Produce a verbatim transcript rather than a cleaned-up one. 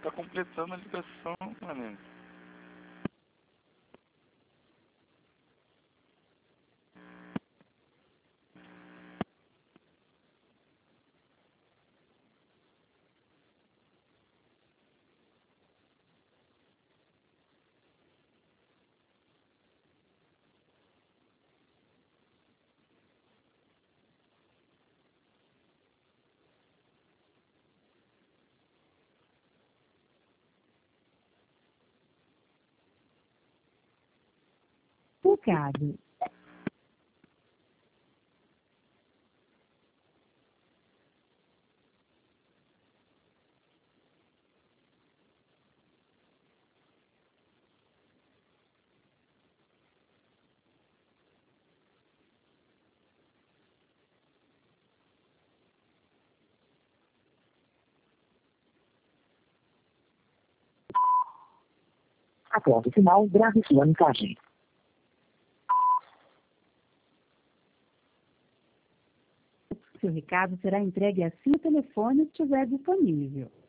tá completando a ligação, mané. Recado. Após o sinal, grave sua mensagem. Seu recado será entregue assim que o telefone estiver disponível.